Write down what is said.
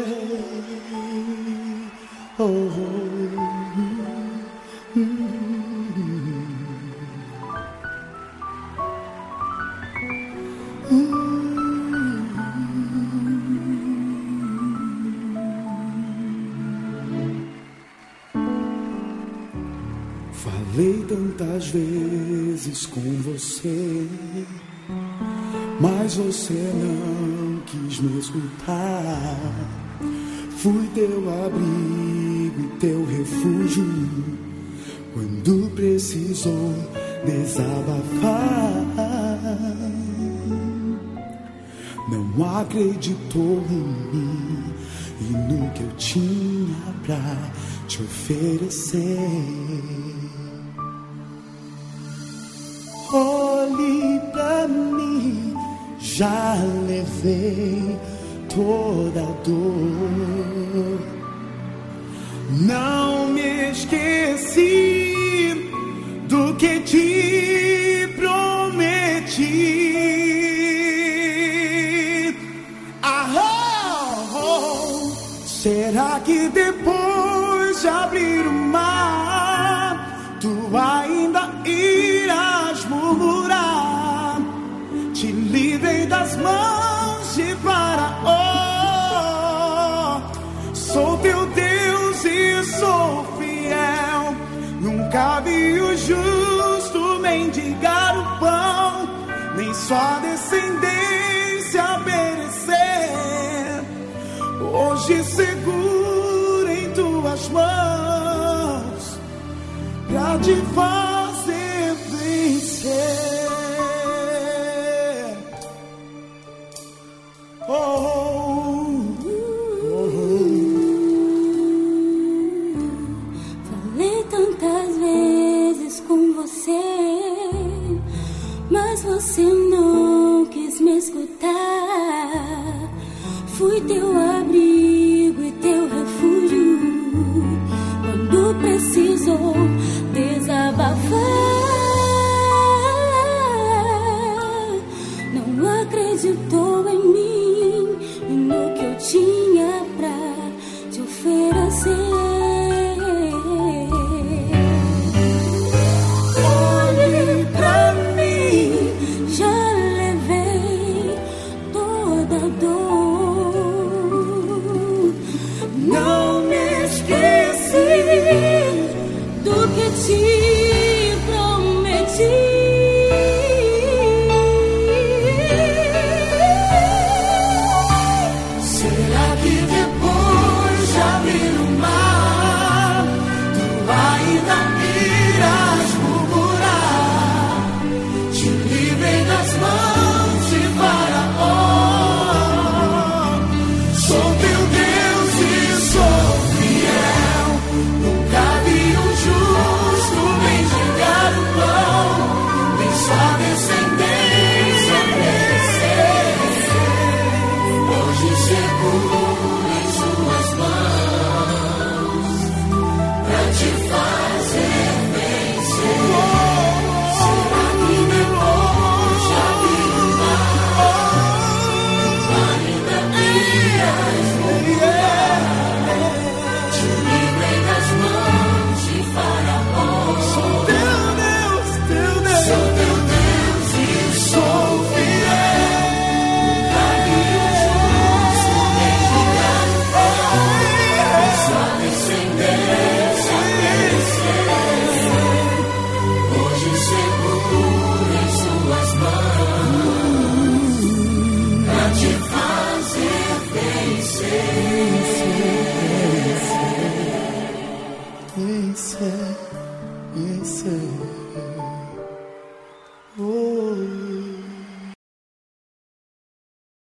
Falei tantas vezes com você, mas você não quis me escutar. Fui teu abrigo e teu refúgio quando precisou desabafar. Não acreditou em mim e no que eu tinha pra te oferecer. Olhe pra mim, já levei toda a dor. Não me esqueci do que te prometi. Será que depois de abrir o mar, tu ainda irás murmurar? Te livrei das mãos de Faraó. Sou teu Deus e sou fiel. Nunca vi o justo mendigar o pão, nem sua descendência perecer. Hoje seguro em tuas mãos pra te fazer vencer. Falei tantas vezes com você, mas você não quis me escutar. Fui teu abrigo e teu refúgio quando precisou desabafar. Não acreditou em mim e no que eu tinha pra te oferecer. Olhe pra mim, já levei toda a dor. Não me esqueci do que te prometi. Será que depois de abrir o mar, tu ainda irás murmurar? Te livrei das mãos de Faraó. Sou teu Deus e sou fiel. Nunca vi um justo mendigar o pão, nem sua descendência perecer. Hoje seguro em suas mãos pra te fazer vencer. Será que depois de abrir o mar, ainda irás murmurar? Te livrei das mãos de Faraó. Sou teu Deus e sou fiel. Nunca vi o justo mendigar o pão, nem sua descendência perecer. Hoje seguro em suas mãos pra te fazer vencer. Vencer.